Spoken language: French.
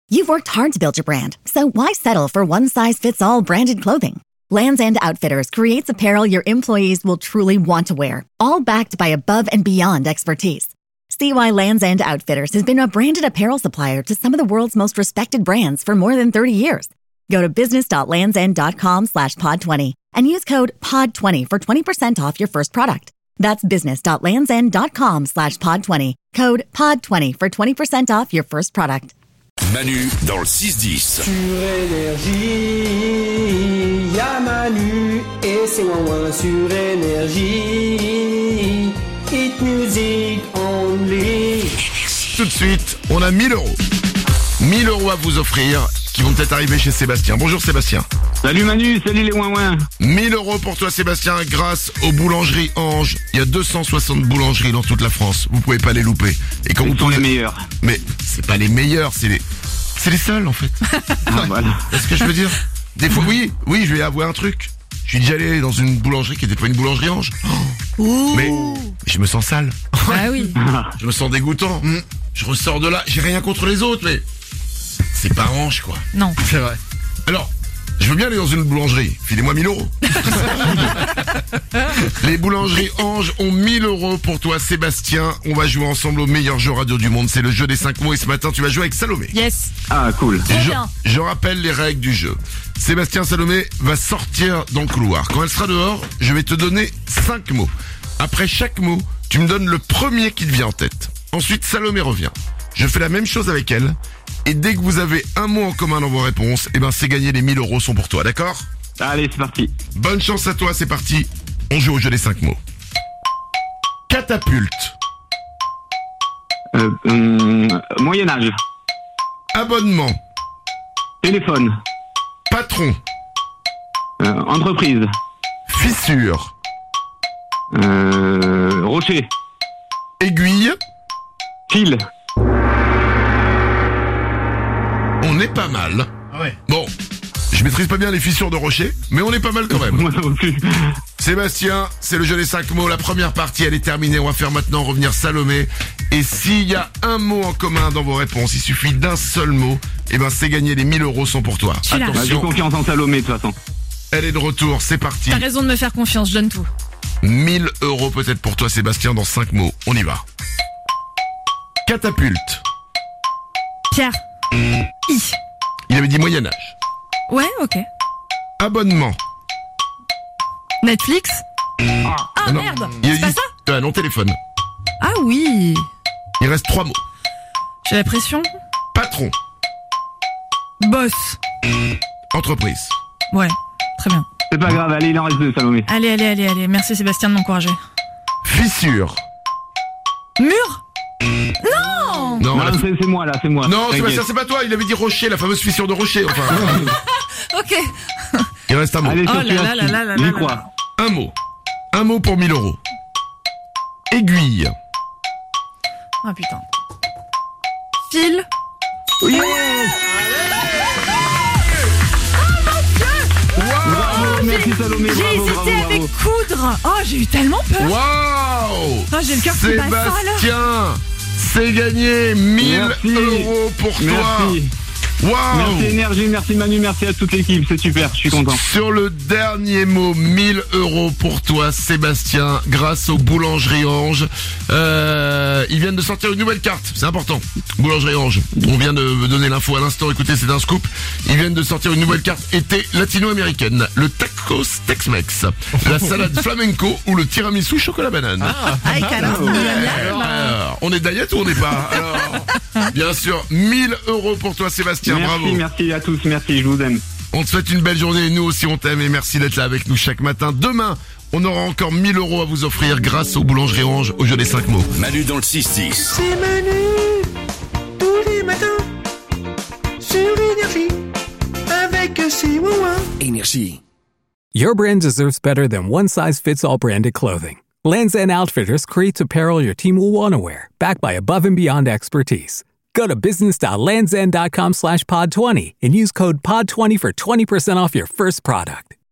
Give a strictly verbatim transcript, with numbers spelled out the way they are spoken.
You've worked hard to build your brand, so why settle for one-size-fits-all branded clothing? Land's End Outfitters creates apparel your employees will truly want to wear, all backed by above-and-beyond expertise. See why Land's End Outfitters has been a branded apparel supplier to some of the world's most respected brands for more than thirty years. Go to business.landsend.com slash pod 20 and use code pod twenty for twenty percent off your first product. That's business.landsend.com slash pod 20. Code pod twenty for twenty percent off your first product. Manu dans le six dix. Sur Énergie, y'a Manu et c'est Ouin sur Énergie. Hit music only. Tout de suite, on a mille euros. mille euros à vous offrir qui vont peut-être arriver chez Sébastien. Bonjour Sébastien. Salut Manu, salut les ouin-ouin. mille euros pour toi Sébastien grâce aux boulangeries Ange. Il y a deux cent soixante boulangeries dans toute la France. Vous pouvez pas les louper. Et quand Ils vous sont pouvez... les meilleurs. Mais c'est pas les meilleurs, c'est les... C'est les seuls en fait. Ah, voilà. C'est ce que je veux dire. Des fois, oui, oui, je vais avouer un truc. Je suis déjà allé dans une boulangerie qui était pas une boulangerie Ange. Oh, mais je me sens sale. Ah oui. Je me sens dégoûtant. Je ressors de là, j'ai rien contre les autres, mais c'est pas Ange quoi. Non. C'est vrai. Alors, je veux bien aller dans une boulangerie. Filez-moi mille euros. Les boulangeries Ange ont mille euros pour toi, Sébastien. On va jouer ensemble au meilleur jeu radio du monde. C'est le jeu des cinq mots et ce matin, tu vas jouer avec Salomé. Yes. Ah cool. Et je, bien. je rappelle les règles du jeu. Sébastien Salomé va sortir dans le couloir. Quand elle sera dehors, je vais te donner cinq mots. Après chaque mot, tu me donnes le premier qui te vient en tête. Ensuite, Salomé revient. Je fais la même chose avec elle. Et dès que vous avez un mot en commun dans vos réponses, eh ben c'est gagné, les mille euros sont pour toi, d'accord? Allez, c'est parti. Bonne chance à toi, c'est parti. On joue au jeu des cinq mots. Catapulte. Euh, hum, Moyen-Âge. Abonnement. Téléphone. Patron. Euh, entreprise. Fissure. Euh, rocher. Aiguille. Fil. On est pas mal. Ouais. Bon, je maîtrise pas bien les fissures de rocher, mais on est pas mal quand même. Moi non plus. Sébastien, c'est le jeu des cinq mots. La première partie, elle est terminée. On va faire maintenant revenir Salomé. Et s'il y a un mot en commun dans vos réponses, il suffit d'un seul mot, et ben c'est gagné, les mille euros sont pour toi. Je suis là. Bah, j'ai Attention, confiance en Salomé de toute façon. elle est de retour, c'est parti. T'as raison de me faire confiance, je donne tout. mille euros peut-être pour toi, Sébastien, dans cinq mots. On y va. Catapulte. Pierre. I. Il avait dit Moyen-Âge. Ouais, ok. Abonnement. Netflix. Ah non. merde. Il a C'est pas dit- ça? Ah non, téléphone. Ah oui. Il reste trois mots. J'ai la pression. Patron. Boss. Entreprise. Ouais, très bien. C'est pas grave, allez, il en reste deux, Salomé. Allez, allez, allez, allez. Merci Sébastien de m'encourager. Fissure. Mur. Non, Non, la- c'est, c'est moi là, c'est moi. non, T'inquiète. Sébastien, c'est pas toi. Il avait dit rocher, la fameuse fissure de rocher. Enfin, Ok. il reste un mot. Allez, Oh sur là là là là là J'y là crois. là. Un mot. Un mot pour mille euros. Aiguille. Ah putain. Fil. Bravo, merci Salomé, J'ai bravo, hésité bravo, avec bravo. coudre. Oh, j'ai eu tellement peur. Waouh! Ah, j'ai le cœur qui bat ça, là. Sébastien, c'est gagné mille Merci. euros pour toi. Merci. Waouh! Merci Énergie, merci Manu, merci à toute l'équipe, c'est super, je suis content. Sur le dernier mot, mille euros pour toi, Sébastien, grâce aux boulangeries Ange. Euh, ils viennent de sortir une nouvelle carte, c'est important. Boulangerie Ange, on vient de me donner l'info à l'instant, écoutez, c'est un scoop. Ils viennent de sortir une nouvelle carte été latino-américaine. Le tacos Tex-Mex, la salade flamenco ou le tiramisu chocolat banane. Aïe, caramba. Alors, alors, on est diet ou on n'est pas? Alors, bien sûr, mille euros pour toi, Sébastien, Merci, bravo. merci à tous, merci, je vous aime. On te souhaite une belle journée, nous aussi on t'aime et merci d'être là avec nous chaque matin. Demain, on aura encore mille euros à vous offrir grâce aux boulangeries Ange au jeu des cinq mots. Manu dans le six dix. C'est Manu tous les matins sur Énergie avec ses Ouin-Ouin. Énergie. Your brand deserves better than one-size-fits-all branded clothing. Lands' End Outfitters creates apparel your team will want to wear, backed by above-and-beyond expertise. Go to business.landsend.com slash pod 20 and use code pod twenty for twenty percent off your first product.